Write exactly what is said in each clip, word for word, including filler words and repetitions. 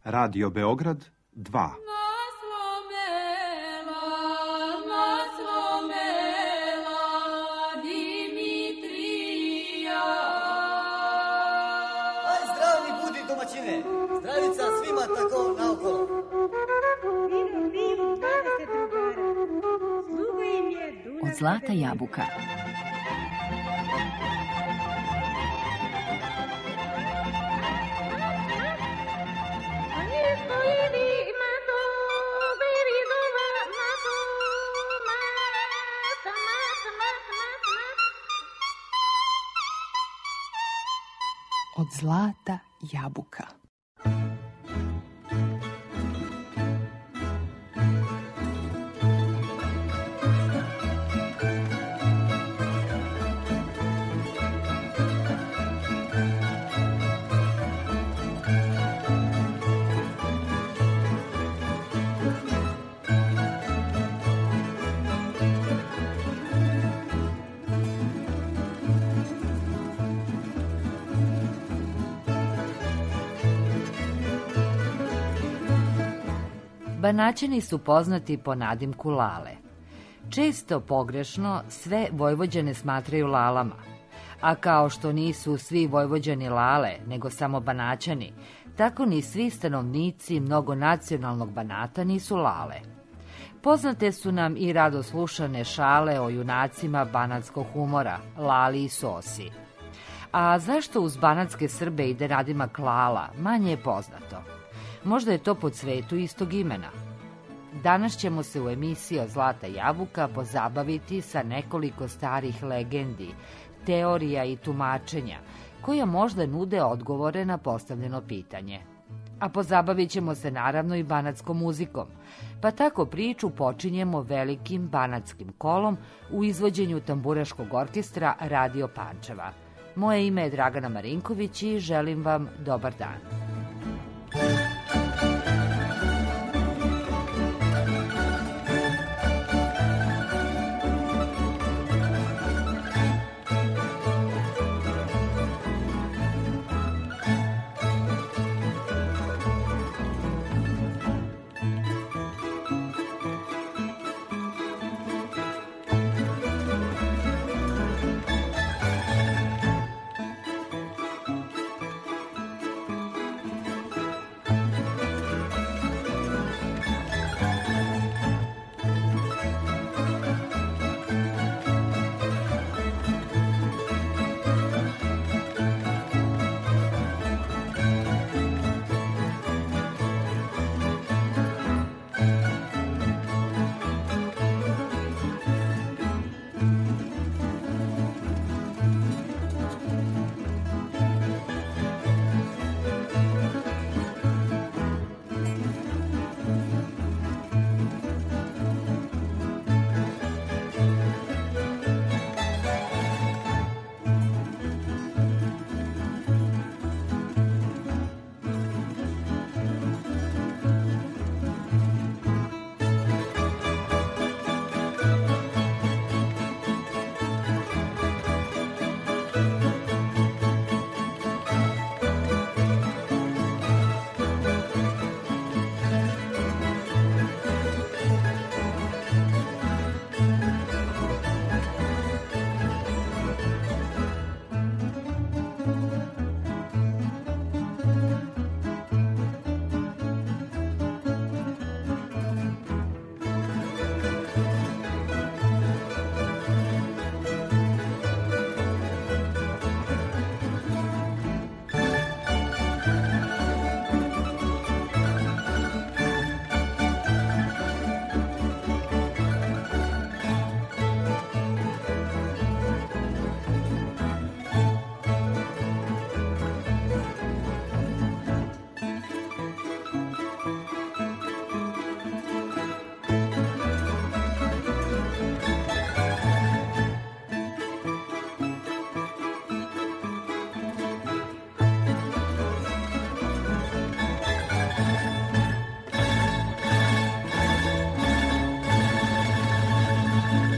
Radio Beograd dva. Aj, zdravni budi domaćine, zdravica svima tako naokolo. Vino, vino, dvadeset drugara. Sluga im je Dunav. Od Zlata Jabuka. Od Zlata Jabuka. Banaćani su poznati po nadimku Lale. Često pogrešno sve Vojvođane smatraju Lalama, a kao što nisu svi Vojvođani Lale, nego samo Banaćani, tako ni svi stanovnici mnogonacionalnog Banata nisu Lale. Poznate su nam i rado slušane šale o junacima banatskog humora, Lali i Sosi. A zašto uz banatske Srbe ide nadimak Lala, manje je poznato. Možda je to po cvetu istog imena. Danas ćemo se u emisiji od Zlata Jabuka pozabaviti sa nekoliko starih legendi, teorija i tumačenja, koja možda nude odgovore na postavljeno pitanje. A pozabavit ćemo se naravno i banatskom muzikom, pa tako priču počinjemo velikim banatskim kolom u izvođenju tamburaškog orkestra Radio Pančeva. Moje ime je Dragana Marinković i želim vam dobar dan.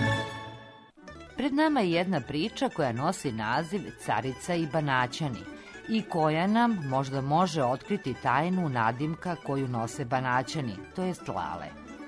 Pred nama je jedna priča koja nosi naziv Carica i Banaćani i koja nam možda može otkriti tajnu nadimka koju nose Banaćani, to jest Lale.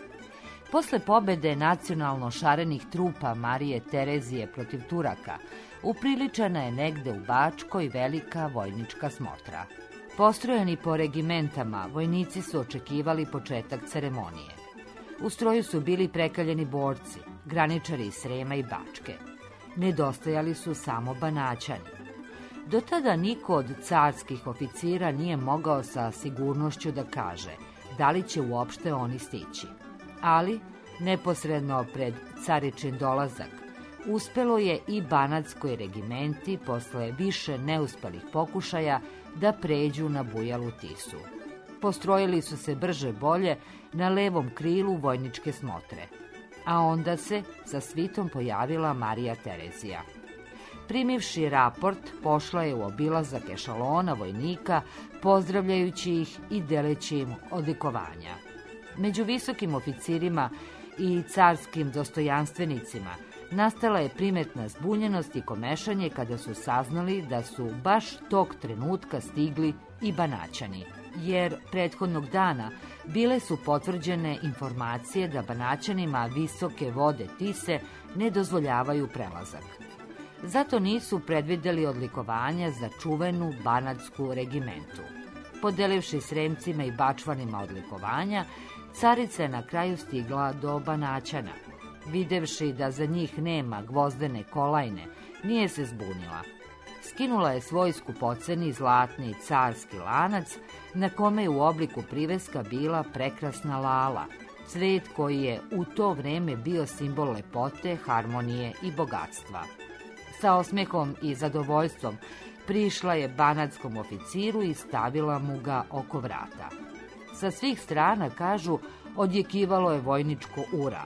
Posle pobede nacionalno šarenih trupa Marije Terezije protiv Turaka, upriličena je negde u Bačkoj velika vojnička smotra. Postrojeni po regimentama, vojnici su očekivali početak ceremonije. U stroju su bili prekaljeni borci, graničari iz Srema i Bačke. Nedostajali su samo Banaćani. Do tada niko od carskih oficira nije mogao sa sigurnošću da kaže da li će uopšte oni stići. Ali, neposredno pred caričin dolazak, uspelo je i banatskoj regimenti posle više neuspelih pokušaja da pređu na Bujalu Tisu. Postrojili su se brže bolje na levom krilu vojničke smotre, a onda se sa svitom pojavila Marija Terezija. Primivši raport, pošla je u obilazak ešalona vojnika, pozdravljajući ih i deleći im odlikovanja. Među visokim oficirima i carskim dostojanstvenicima nastala je primetna zbunjenost i komešanje kada su saznali da su baš tog trenutka stigli i Banaćani, jer prethodnog dana bile su potvrđene informacije da Banaćanima visoke vode Tise ne dozvoljavaju prelazak. Zato nisu predvideli odlikovanja za čuvenu banatsku regimentu. Podelivši Sremcima i Bačvanima odlikovanja, carica je na kraju stigla do Banaćana. Videvši da za njih nema gvozdene kolajne, nije se zbunila. Skinula je svoj skupoceni zlatni carski lanac, na kome je u obliku priveska bila prekrasna lala, cvet koji je u to vreme bio simbol lepote, harmonije i bogatstva. Sa osmehom i zadovoljstvom prišla je banatskom oficiru i stavila mu ga oko vrata. Sa svih strana, kažu, odjekivalo je vojničko ura.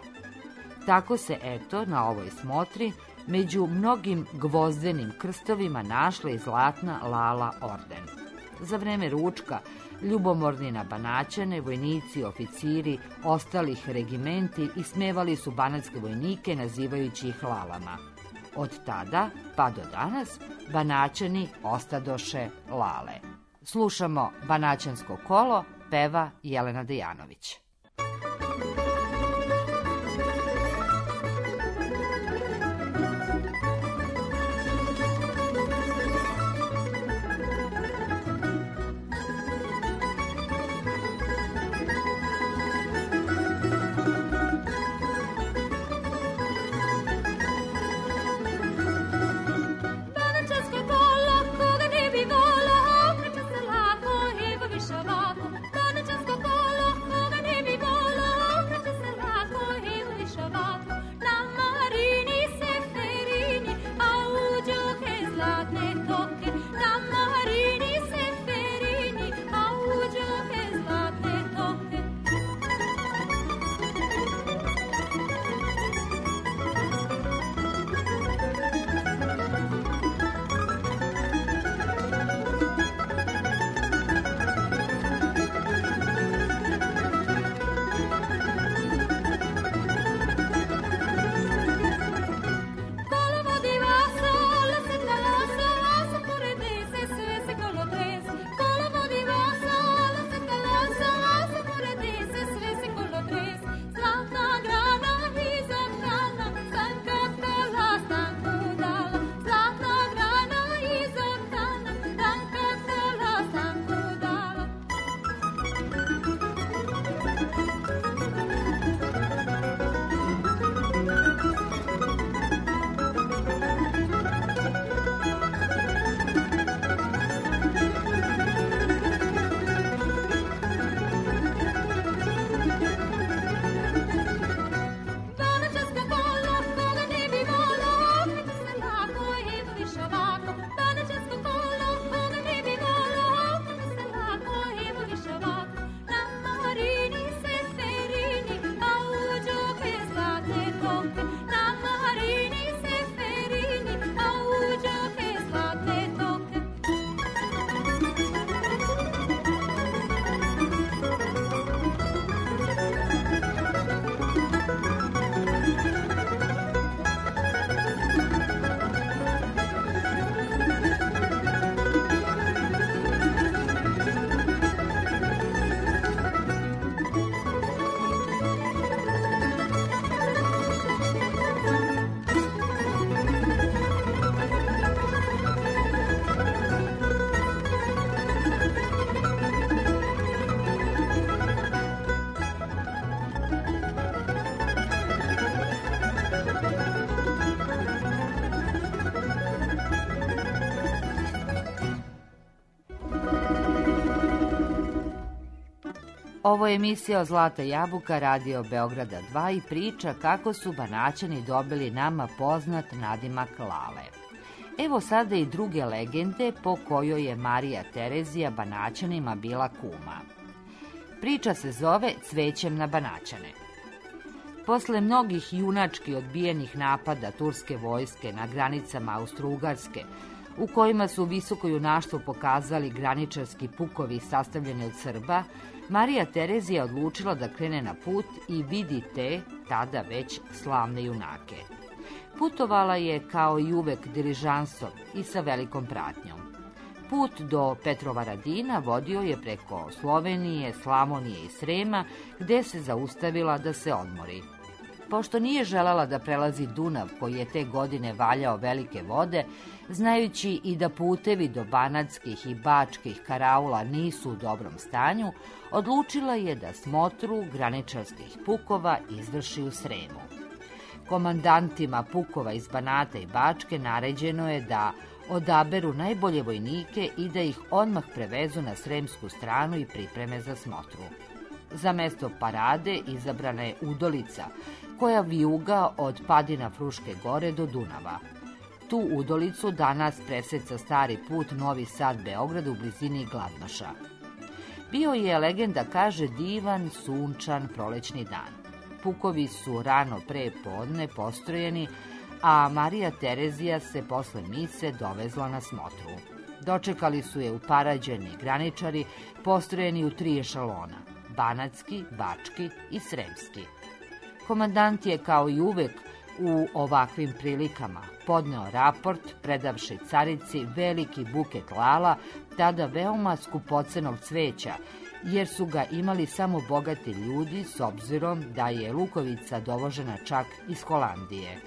Tako se, eto, na ovoj smotri, među mnogim gvozdenim krstovima našla i zlatna lala orden. Za vreme ručka, ljubomorni na Banaćane, vojnici, oficiri, ostalih regimenti ismevali su banatske vojnike nazivajući ih lalama. Od tada, pa do danas, Banaćani ostadoše lale. Slušamo Banaćansko kolo, peva Jelena Dejanović. Banaćansko kolo, koga ne Ovo je emisija o Zlata jabuka, radio Beograda dva i priča kako su Banaćani dobili nama poznat nadimak Lale. Evo sada i druge legende po kojoj je Marija Terezija Banaćanima bila kuma. Priča se zove Cvećem na Banaćane. Posle mnogih junački odbijenih napada turske vojske na granicama Austro-Ugarske, u kojima su visoko junaštvo pokazali graničarski pukovi sastavljeni od Srba, Marija Terezija odlučila da krene na put i vidi te, tada već slavne junake. Putovala je kao i uvek diližansom i sa velikom pratnjom. Put do Petrovaradina vodio je preko Slovenije, Slavonije i Srema, gde se zaustavila da se odmori. Pošto nije želela da prelazi Dunav, koji je te godine valjao velike vode, znajući i da putevi do banatskih i bačkih karaula nisu u dobrom stanju, odlučila je da smotru graničarskih pukova izvrši u Sremu. Komandantima pukova iz Banata i Bačke naređeno je da odaberu najbolje vojnike i da ih odmah prevezu na sremsku stranu i pripreme za smotru. Za mesto parade izabrana je Udolica, koja vijuga od padina Fruške gore do Dunava. Tu Udolicu danas preseca stari put Novi Sad-Beograd u blizini Gladnoša. Bio je, legenda kaže, divan, sunčan, prolećni dan. Pukovi su rano pre podne postrojeni, a Marija Terezija se posle mise dovezla na smotru. Dočekali su je uparađeni graničari, postrojeni u tri ešalona: banatski, bački i sremski. Komandant je, kao i uvek u ovakvim prilikama, podneo raport, predavši carici veliki buket lala, tada veoma skupocenog cveća, jer su ga imali samo bogati ljudi, s obzirom da je lukovica dovožena čak iz Holandije.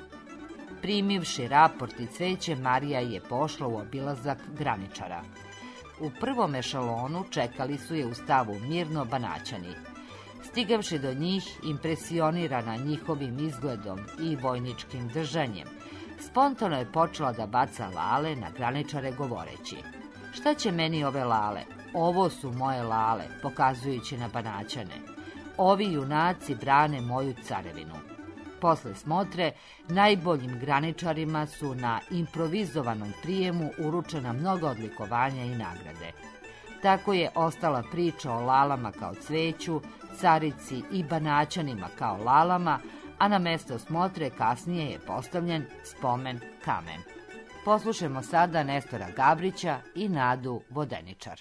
Primivši raport i cveće, Marija je pošla u obilazak graničara. U prvom ešalonu čekali su je u stavu mirno Banaćani. Stigavši do njih, impresionirana njihovim izgledom i vojničkim držanjem, spontano je počela da baca lale na graničare govoreći: "Šta će meni ove lale? Ovo su moje lale", pokazujući na Banaćane. "Ovi junaci brane moju carevinu." Posle smotre, najboljim graničarima su na improvizovanom prijemu uručena mnoga odlikovanja i nagrade. Tako je ostala priča o lalama kao cveću, carici i Banaćanima kao lalama, a na mesto smotre kasnije je postavljen spomen kamen. Poslušajmo sada Nestora Gabrića i Nadu Vodeničar.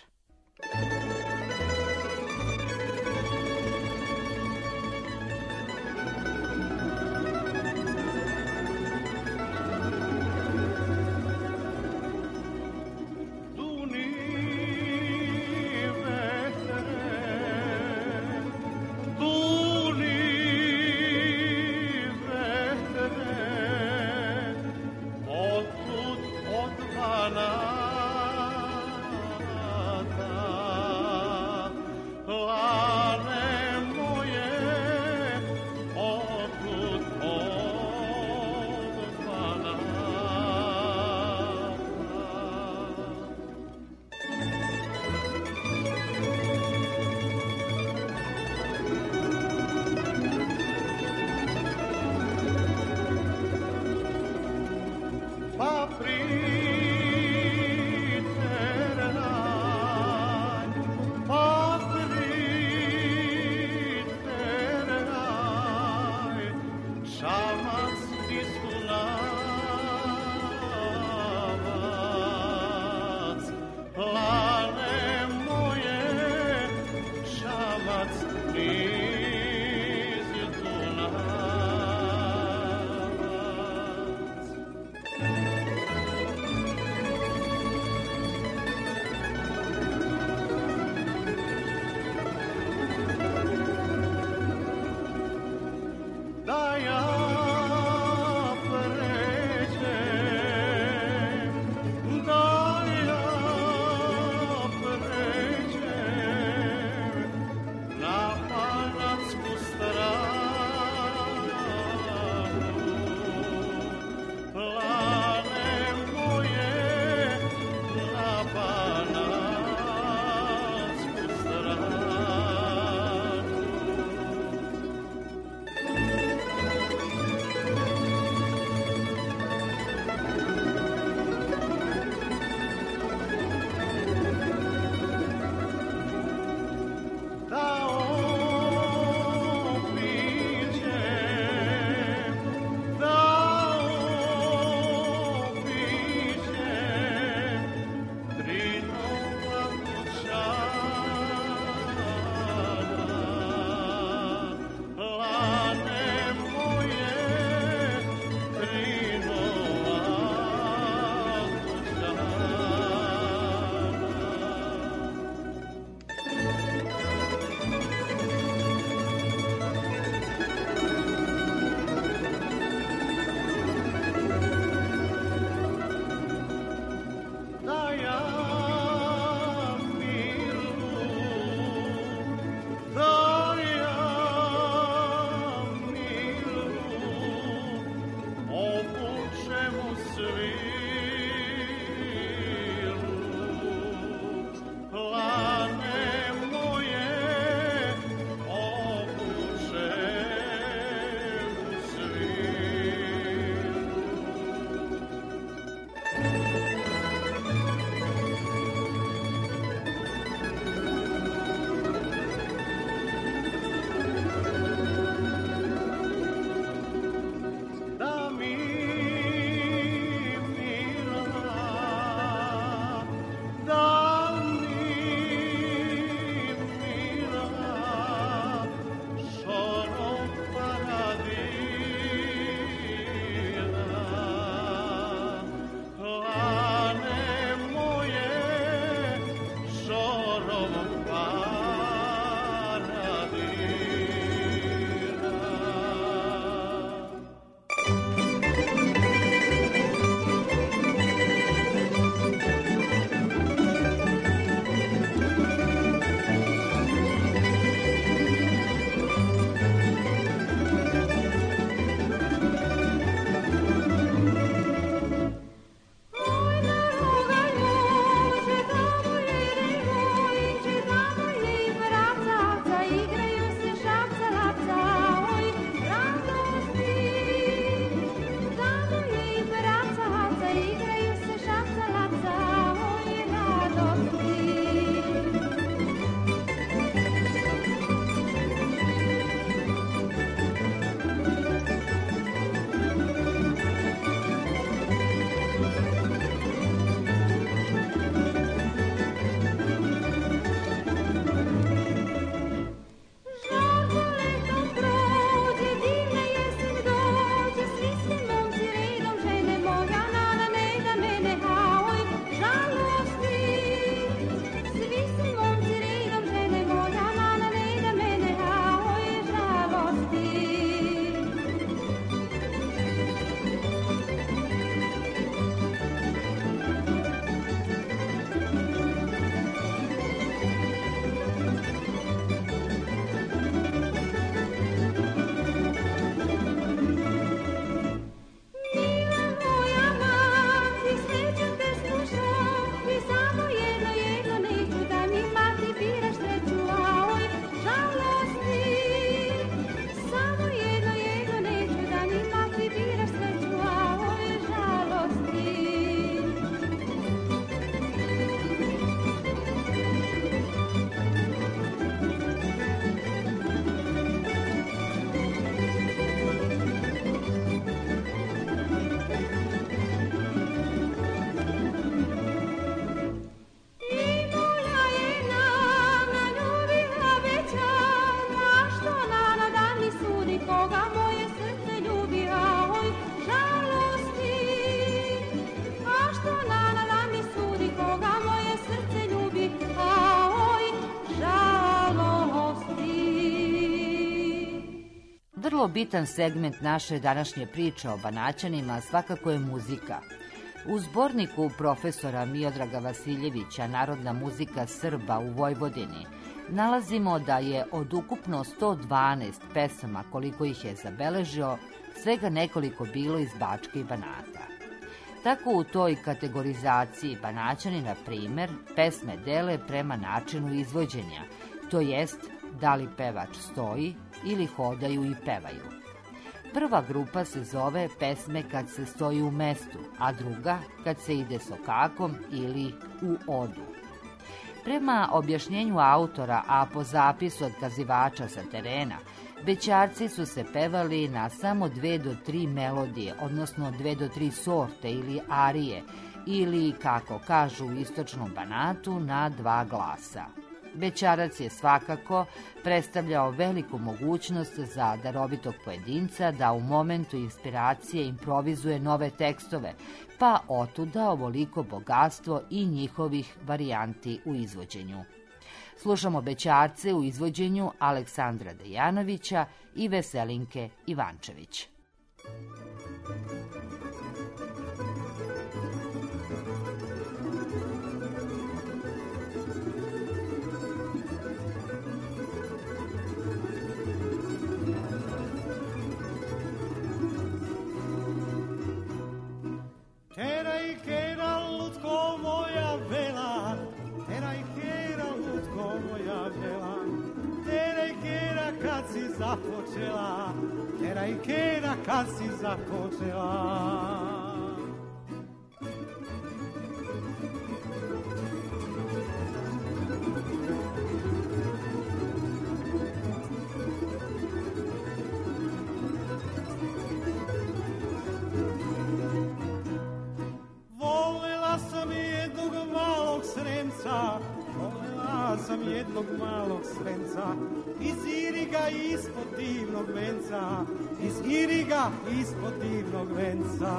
Vrlo bitan segment naše današnje priče o Banaćanima svakako je muzika. U zborniku profesora Miodraga Vasiljevića Narodna muzika Srba u Vojvodini nalazimo da je od ukupno sto dvanaest pesama koliko ih je zabeležio, svega nekoliko bilo iz Bačke i Banata. Tako u toj kategorizaciji Banaćani, na primer, pesme dele prema načinu izvođenja, to jest da li pevač stoji ili hodaju i pevaju. Prva grupa se zove pesme kad se stoji u mestu, a druga kad se ide sokakom ili u odu. Prema objašnjenju autora, a po zapisu odkazivača sa terena, bećarci su se pevali na samo dve do tri melodije, odnosno dve do tri sorte ili arije, ili, kako kažu u istočnom Banatu, na dva glasa. Bećarac je svakako predstavljao veliku mogućnost za darovitog pojedinca da u momentu inspiracije improvizuje nove tekstove, pa otuda ovoliko bogatstvo i njihovih varijanti u izvođenju. Slušamo bećarce u izvođenju Aleksandra Dejanovića i Veselinke Ivančević. Teraj kera lutko moja vela, teraj kera lutko moja vela, teraj kera kad si započela, teraj kera kad si započela. Volela sam jednog malog sremca, iz Iriga ispod divnog venca, iz Iriga ispod divnog venca.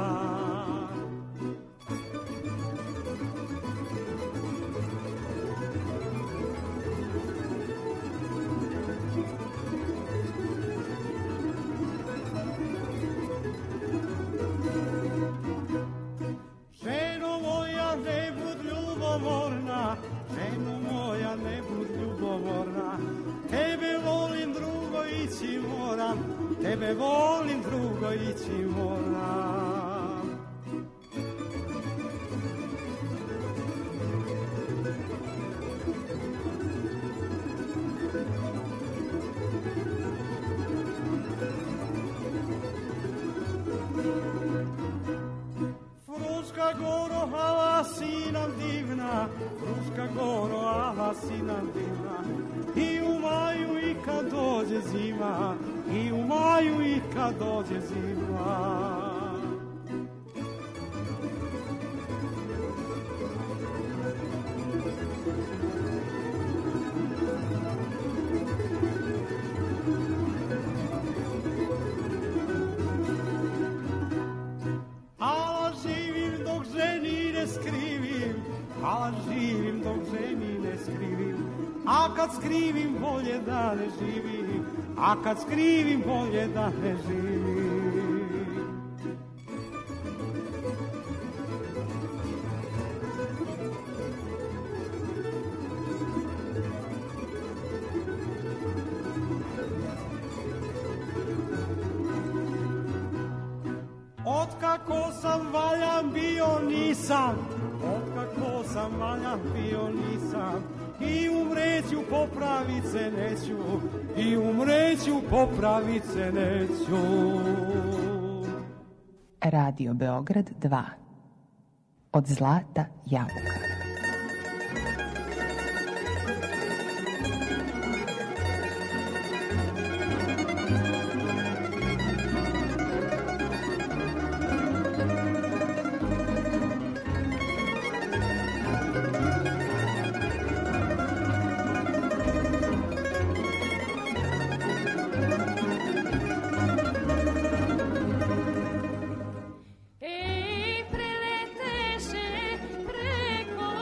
Ženo moja, ne bud ljubomorna, ženo moja, ne bud ljubomorna, tebe volim, drugo, ići moram, tebe volim, drugo, ići moram. Fruška goro, ala si nam divna, Fruška goro, ala si nam divna, i u maju i kad dođe zima, i u maju i kad dođe zima. Ala živim dok ženi ne skrivim, ala živim dok ženi ne skrivim, a kad skrivim bolje da ne živim, a kad skrivim bolje da ne živim. Otkako sam valjan bio nisam, otkako sam valjan bio nisam, i umreću popravit se neću, i umreću popravit se neću. Radio Beograd dva. Od zlata jabuka. Ej, preleteše preko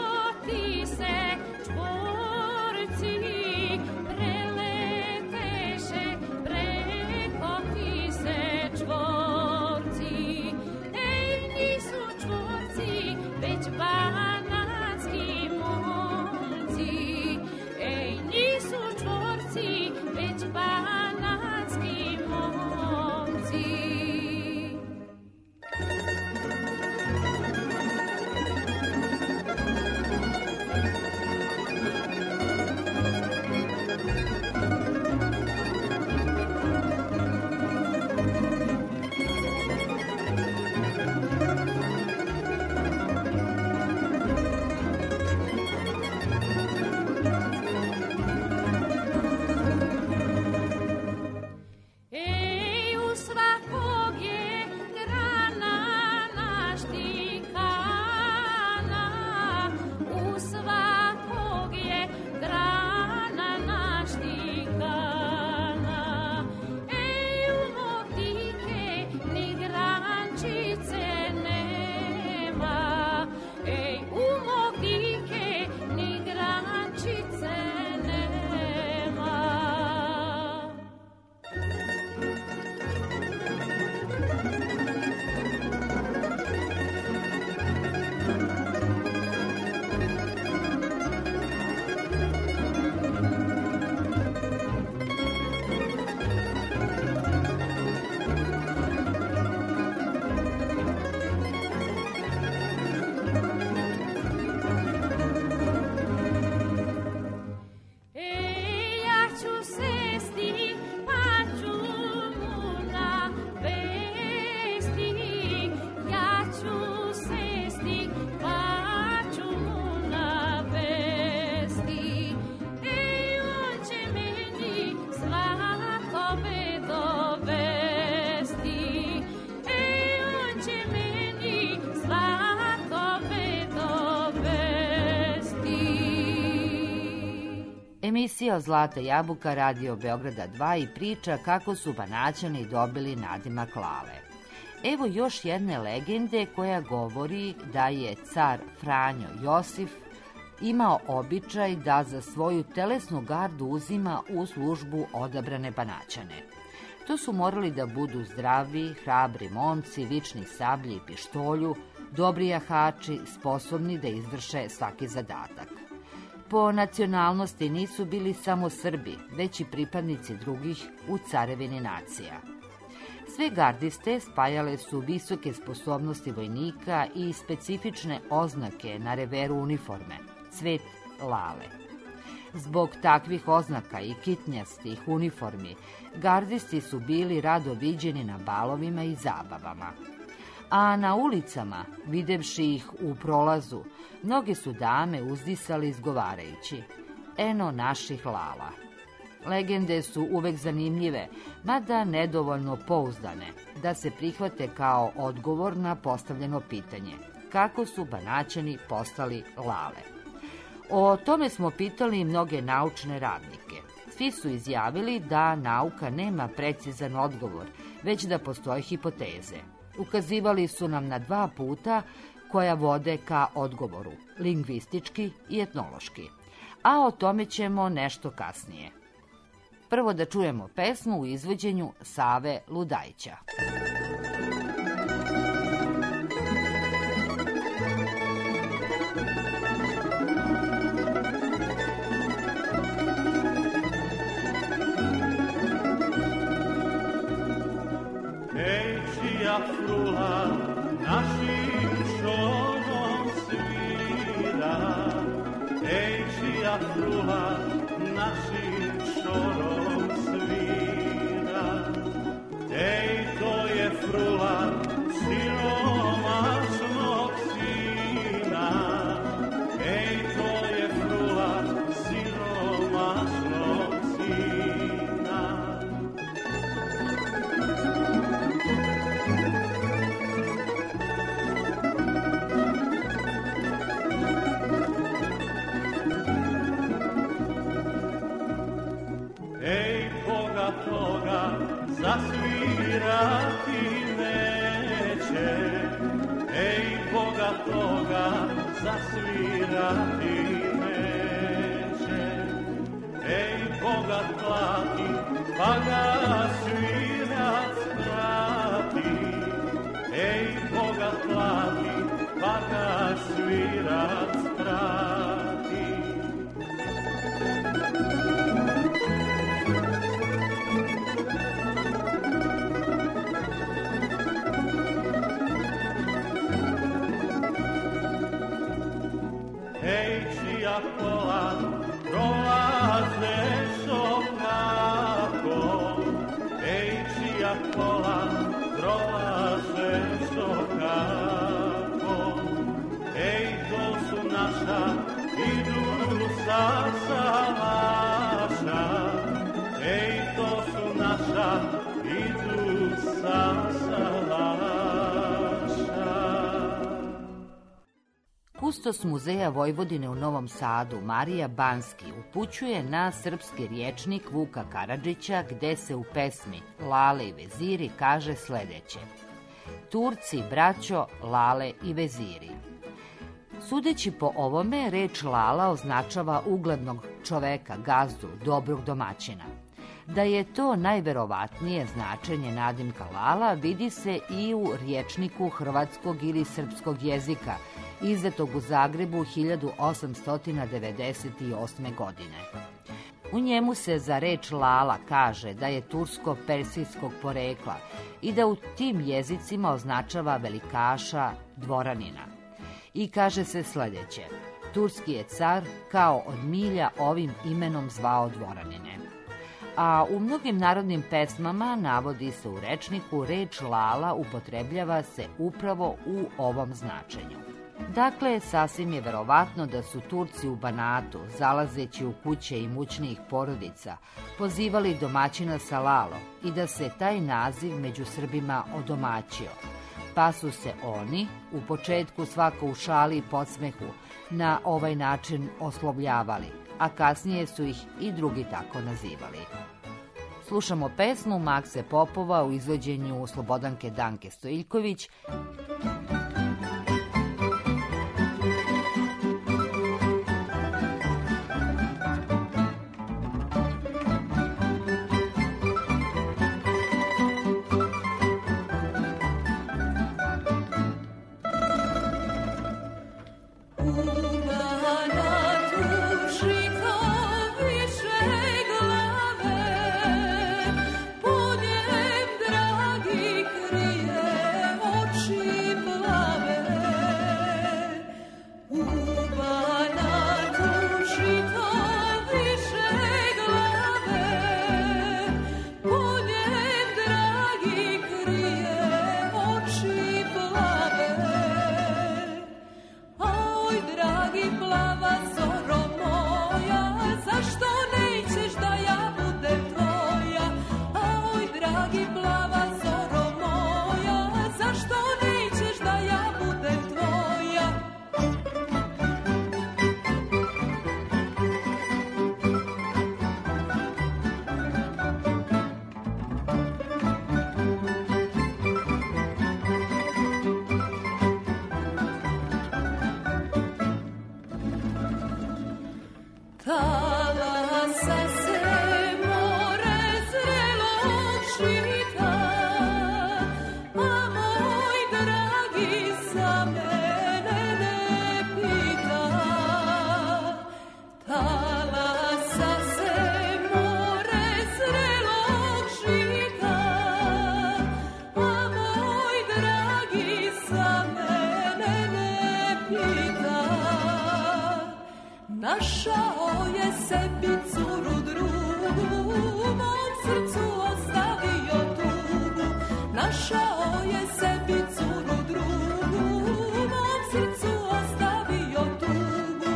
Emisija Zlata jabuka Radio Beograda dva i priča kako su Banaćani dobili nadimak Lale. Evo još jedne legende koja govori da je car Franjo Josif imao običaj da za svoju telesnu gardu uzima u službu odabrane Banaćane. To su morali da budu zdravi, hrabri momci, lični sablji i pištolju, dobri jahači, sposobni da izvrše svaki zadatak. Po nacionalnosti nisu bili samo Srbi, već i pripadnici drugih u carevini nacija. Sve gardiste spajale su visoke sposobnosti vojnika i specifične oznake na reveru uniforme, cvet lale. Zbog takvih oznaka i kitnjastih uniformi, gardisti su bili rado viđeni na balovima i zabavama. A na ulicama, videvši ih u prolazu, mnoge su dame uzdisali izgovarajući: eno naših lala. Legende su uvek zanimljive, mada nedovoljno pouzdane, da se prihvate kao odgovor na postavljeno pitanje: kako su Banaćani postali lale? O tome smo pitali i mnoge naučne radnike. Svi su izjavili da nauka nema precizan odgovor, već da postoje hipoteze. Ukazivali su nam na dva puta koja vode ka odgovoru, lingvistički i etnološki. A o tome ćemo nešto kasnije. Prvo da čujemo pesmu u izvođenju Save Ludajića. Ej, čija frula našim šorom svira, ej, čija frula našim šorom svira, ej, to je frula siromašnog sina, ej, to je frula siromašnog sina. Ej, Boga toga zasvirati neće, ej, Boga toga zasvirati neće, ej, Boga plati, pa ga svirac prati, ej, Boga plati, pa ga svirac prati. Ej, čija kola prolaze šokako, ej, čija kola prolaze šokako, ej, to su naša, idu sa salaša, ej, to su naša, idu sa salaša. Kustos Muzeja Vojvodine u Novom Sadu, Marija Banski, upućuje na srpski rječnik Vuka Karadžića, gde se u pesmi Lale i veziri kaže sledeće: Turci, braćo, lale i veziri. Sudeći po ovome, reč lala označava uglednog čoveka, gazdu, dobrog domaćina. Da je to najverovatnije značenje nadimka lala vidi se i u rječniku hrvatskog ili srpskog jezika, izdatog u Zagrebu hiljadu osamsto devedeset osme. godine. U njemu se za reč lala kaže da je tursko-persijskog porekla i da u tim jezicima označava velikaša, dvoranina. I kaže se sledeće: turski je car kao od milja ovim imenom zvao dvoranine. A u mnogim narodnim pesmama navodi se u rečniku reč lala upotrebljava se upravo u ovom značenju. Dakle, sasvim je verovatno da su Turci u Banatu, zalazeći u kuće imućnijih porodica, pozivali domaćina sa lalo i da se taj naziv među Srbima odomaćio, pa su se oni, u početku svako u šali i podsmehu, na ovaj način oslovljavali, a kasnije su ih i drugi tako nazivali. Slušamo pesmu Makse Popova u izvođenju Slobodanke Danke Stojiljković. Našao je sebi curu drugu, u mom srcu ostavio tugu. Našao je sebi curu drugu, u mom srcu ostavio tugu.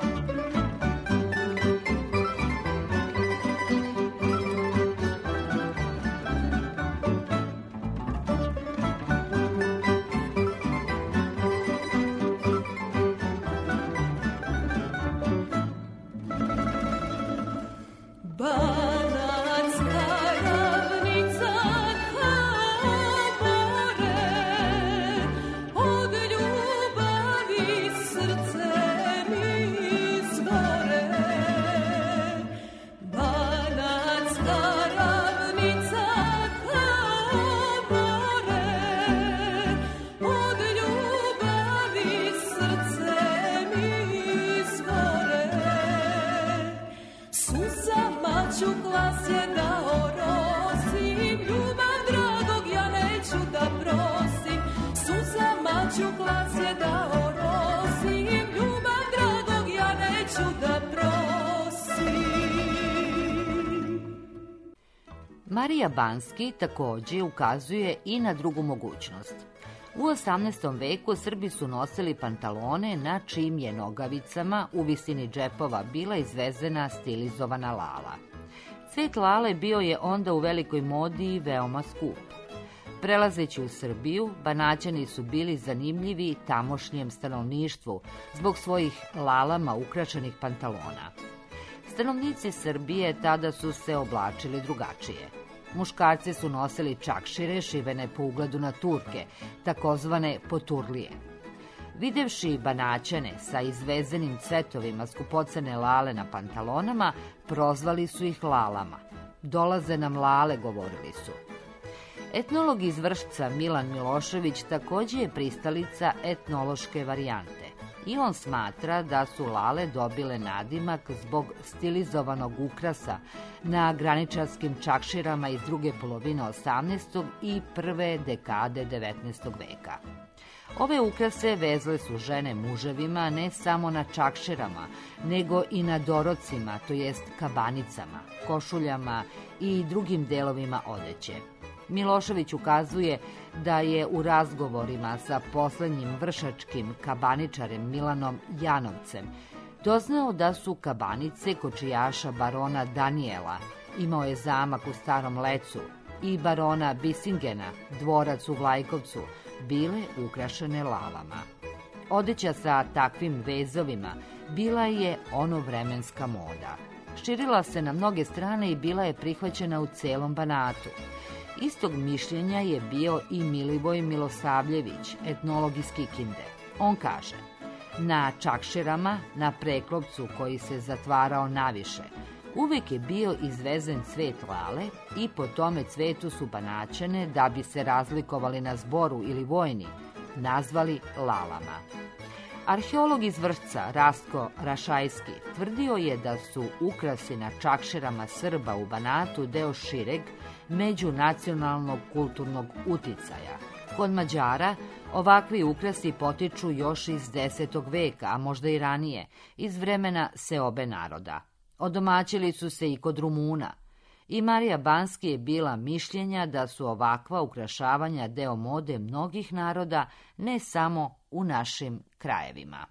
Marija Banski takođe ukazuje i na drugu mogućnost. U osamnaestom veku Srbi su nosili pantalone na čijim je nogavicama u visini džepova bila izvezena stilizovana lala. Cvet lale bio je onda u velikoj modi i veoma skup. Prelazeći u Srbiju, Banaćani su bili zanimljivi tamošnjem stanovništvu zbog svojih lalama ukrašenih pantalona. Stanovnici Srbije tada su se oblačili drugačije. Muškarci su nosili čakšire šivene po ugledu na Turke, takozvane poturlije. Videvši Banaćane sa izvezenim cvetovima skupocene lale na pantalonama, prozvali su ih lalama. Dolaze nam lale, govorili su. Etnolog iz Vršca Milan Milošević takođe je pristalica etnološke varijante i on smatra da su lale dobile nadimak zbog stilizovanog ukrasa na graničarskim čakširama iz druge polovine osamnaestog i prve dekade devetnaestog veka. Ove ukrase vezle su žene muževima ne samo na čakširama, nego i na dorocima, to jest kabanicama, košuljama i drugim delovima odeće. Milošević ukazuje da je u razgovorima sa poslednjim vršačkim kabaničarem Milanom Janovcem doznao da su kabanice kočijaša barona Danijela, imao je zamak u Starom Lecu, i barona Bisingena, dvorac u Vlajkovcu, bile ukrašene lalama. Odeća sa takvim vezovima bila je onovremenska moda. Širila se na mnoge strane i bila je prihvaćena u celom Banatu. Istog mišljenja je bio i Milivoj Milosavljević, etnolog iz Kikinde. On kaže: na čakširama, na preklopcu koji se zatvarao naviše, uvek je bio izvezen cvet lale i po tome cvetu su Banaćane, da bi se razlikovali na zboru ili vojni, nazvali lalama. Arheolog iz Vršca, Rastko Rašajski, tvrdio je da su ukrasi na čakširama Srba u Banatu deo šireg međunacionalnog kulturnog uticaja. Kod Mađara ovakvi ukrasi potiču još iz desetog veka, a možda i ranije, iz vremena seobe naroda. Odomaćili su se i kod Rumuna. I Marija Banski je bila mišljenja da su ovakva ukrašavanja deo mode mnogih naroda, ne samo u našim krajevima.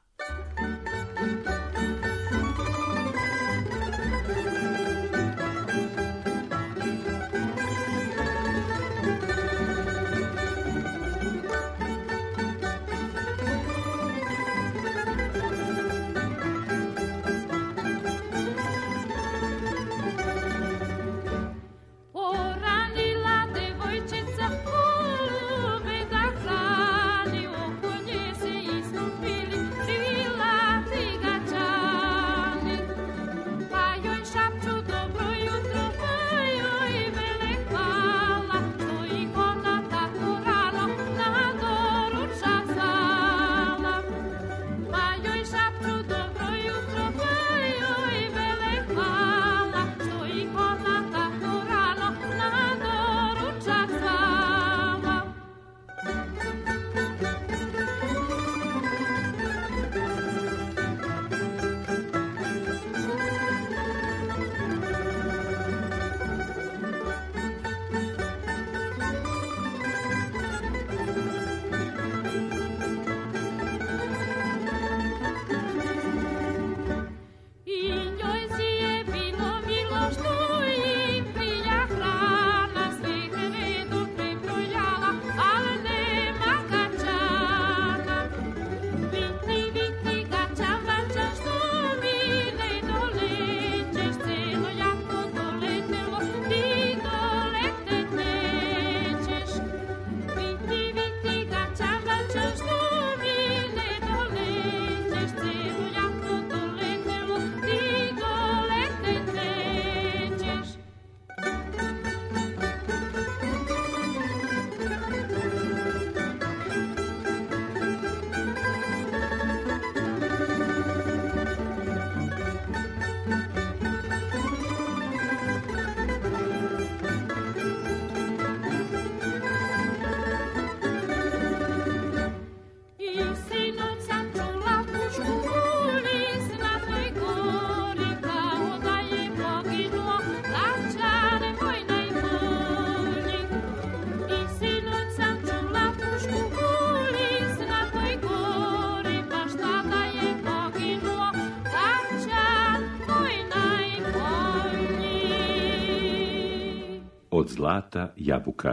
Od zlata jabuka.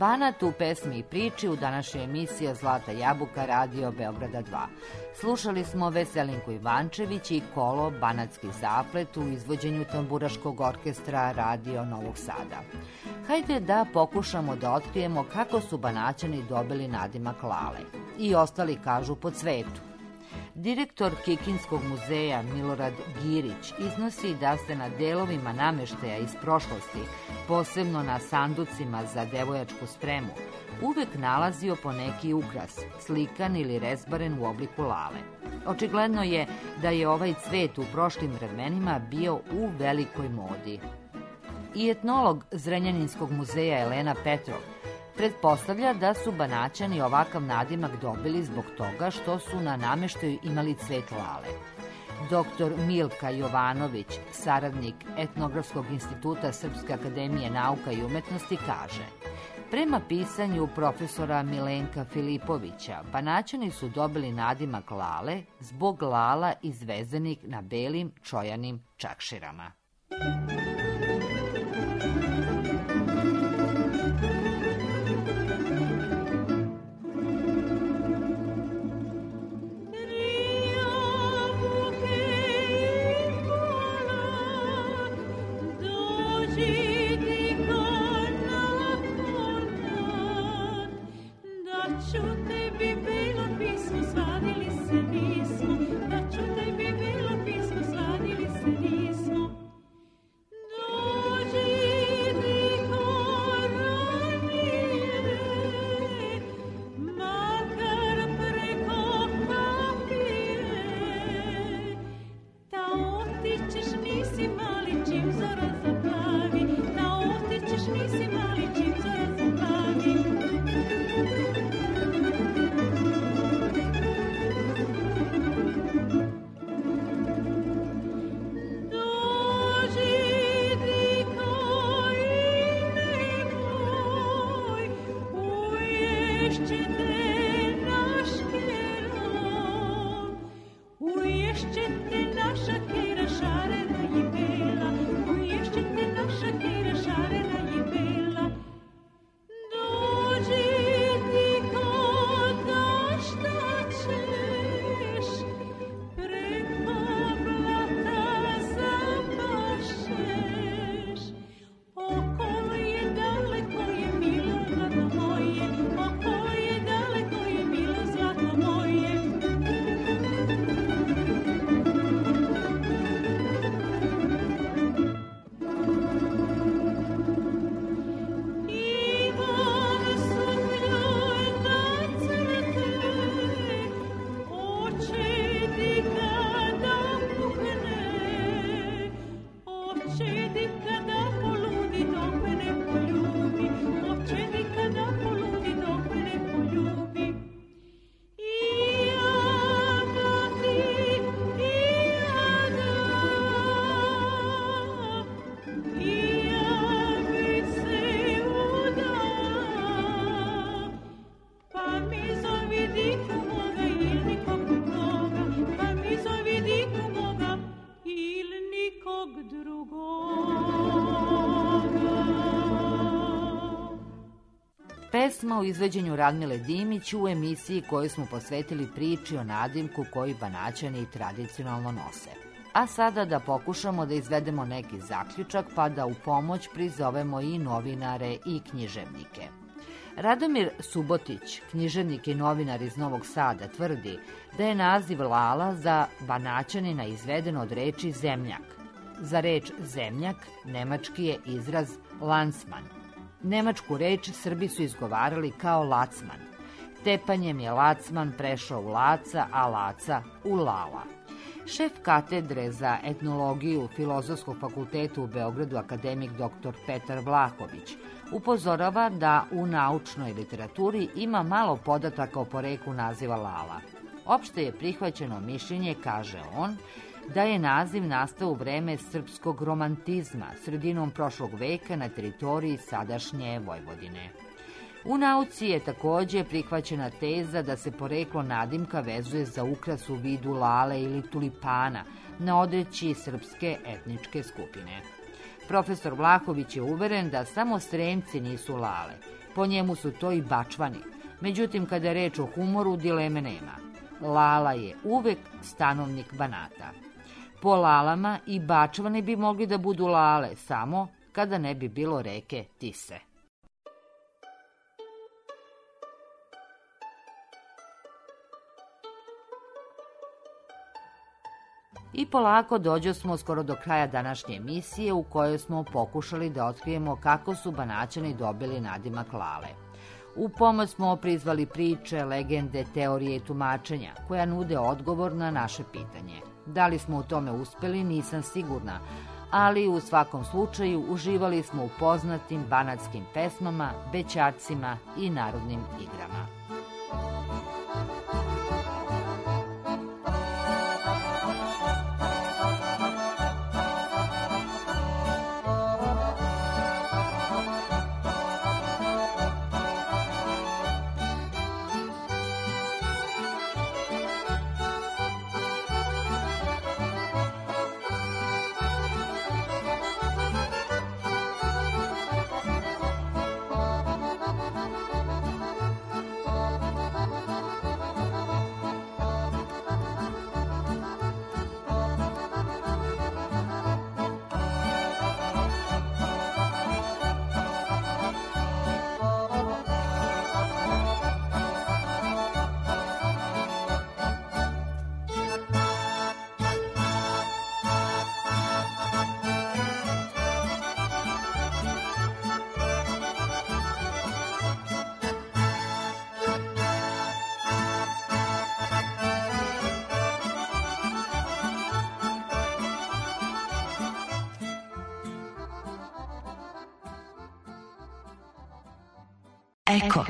Banat u pesmi i priči u današnjoj emisiji Zlata jabuka Radio Beograda dva. Slušali smo Veselinku Ivančević i kolo Banatski zaplet u izvođenju tamburaškog orkestra Radio Novog Sada. Hajde da pokušamo da otkrijemo kako su Banaćani dobili nadimak Lale. I ostali kažu po svetu. Direktor Kikinskog muzeja Milorad Girić iznosi da se na delovima nameštaja iz prošlosti, posebno na sanducima za devojačku spremu, uvek nalazio po neki ukras, slikan ili rezbaren u obliku lale. Očigledno je da je ovaj cvet u prošlim vremenima bio u velikoj modi. I etnolog Zrenjaninskog muzeja Elena Petrov pretpostavlja da su Banaćani ovakav nadimak dobili zbog toga što su na nameštaju imali cvet lale. Doktor Milka Jovanović, saradnik Etnografskog instituta Srpske akademije nauka i umetnosti, kaže: prema pisanju profesora Milenka Filipovića, Banaćani su dobili nadimak lale zbog lala izvezenih na belim čojanim čakširama. Pesma u izvođenju Radmile Dimić u emisiji koju smo posvetili priči o nadimku koji Banaćani tradicionalno nose. A sada da pokušamo da izvedemo neki zaključak pa da u pomoć prizovemo i novinare i književnike. Radomir Subotić, književnik i novinar iz Novog Sada, tvrdi da je naziv Lala za Banaćanina izveden od reči zemljak. Za reč zemljak nemački je izraz Landsman. Nemačku reč Srbi su izgovarali kao lacman. Tepanjem je lacman prešao u laca, a laca u lala. Šef katedre za etnologiju Filozofskog fakulteta u Beogradu, akademik doktor Petar Vlahović, upozorava da u naučnoj literaturi ima malo podataka o poreklu naziva Lala. Opšte je prihvaćeno mišljenje, kaže on, da je naziv nastao u vreme srpskog romantizma, sredinom prošlog veka na teritoriji sadašnje Vojvodine. U nauci je takođe prihvaćena teza da se poreklo nadimka vezuje za ukras u vidu lale ili tulipana na odreći srpske etničke skupine. Profesor Vlahović je uveren da samo Sremci nisu lale. Po njemu su to i bačvani. Međutim, kada je reč o humoru, dileme nema. Lala je uvek stanovnik Banata. Po lalama i bačvani bi mogli da budu lale, samo kada ne bi bilo reke Tise. I polako dođo smo skoro do kraja današnje emisije u kojoj smo pokušali da otkrijemo kako su Banaćani dobili nadimak Lale. U pomoć smo prizvali priče, legende, teorije i tumačenja koja nude odgovor na naše pitanje. Da li smo u tome uspeli, nisam sigurna, ali u svakom slučaju uživali smo u poznatim banatskim pesmama, bećarcima i narodnim igrama. Eko.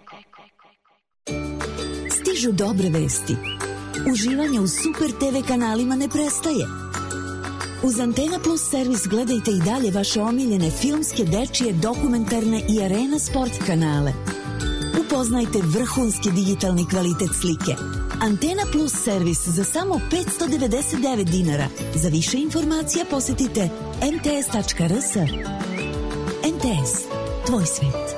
Stižu dobre vesti. Uživanje u Super te ve kanalima ne prestaje. Uz Antena Plus servis gledajte i dalje vaše omiljene filmske, dečije, dokumentarne i arena sport kanale. Upoznajte vrhunski digitalni kvalitet slike. Antena Plus servis za samo petsto devedeset devet dinara. Za više informacija posjetite em te es tačka er es. em te es, tvoj svet.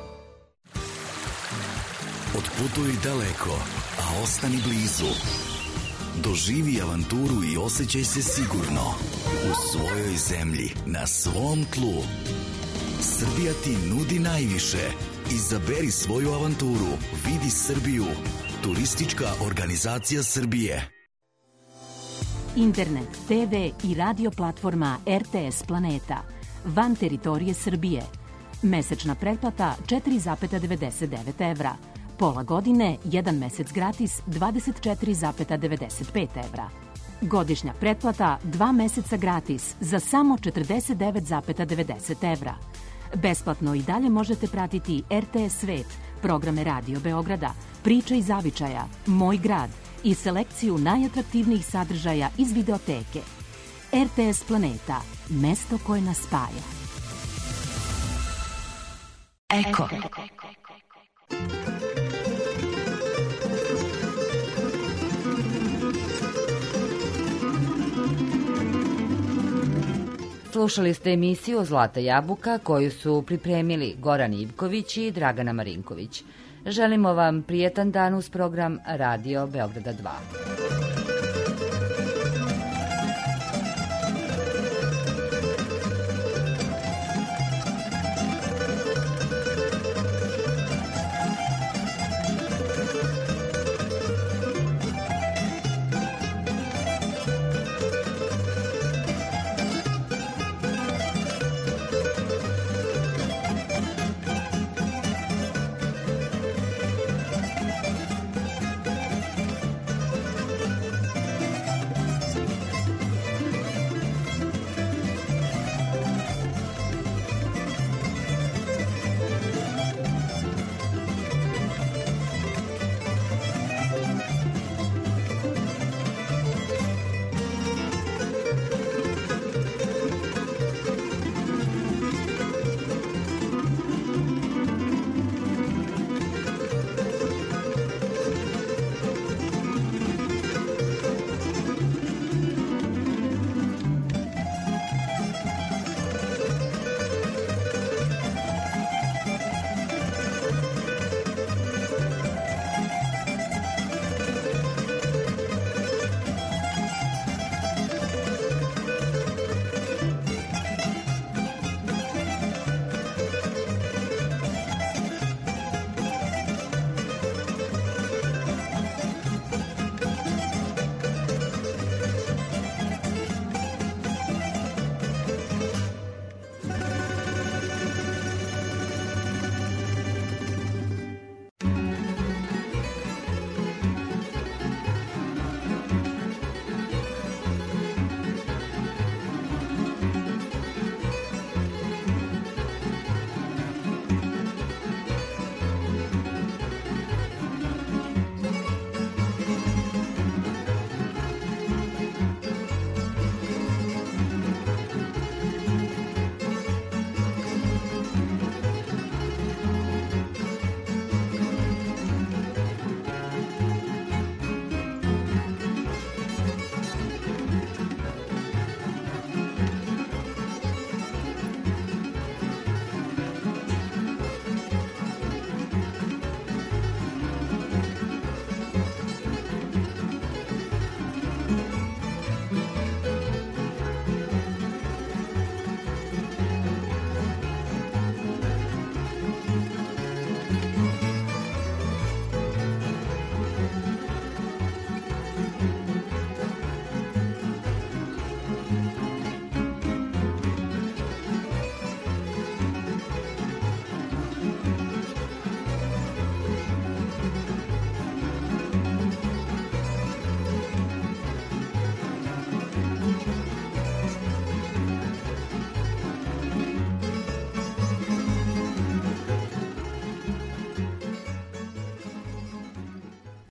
Otputuj daleko, a ostani blizu. Doživi avanturu i osjećaj se sigurno u svojoj zemlji, na svom tlu. Srbija ti nudi najviše. Izaberi svoju avanturu. Vidi Srbiju. Turistička organizacija Srbije. Internet, te ve i radio platforma er te es Planeta. Van teritorije Srbije. Mesečna pretplata četiri zarez devedeset devet evra. Pola godine, jedan mesec gratis, dvadeset četiri zarez devedeset pet evra. Godišnja pretplata, dva meseca gratis, za samo četrdeset devet zarez devedeset evra. Besplatno i dalje možete pratiti er te es Svet, programe Radio Beograda, Priče iz zavičaja, Moj grad i selekciju najatraktivnijih sadržaja iz videoteke. er te es Planeta, mesto koje nas spaja. Eko. Slušali ste emisiju Zlata jabuka koju su pripremili Goran Ivković i Dragana Marinković. Želimo vam prijetan dan uz program Radio Beograda dva.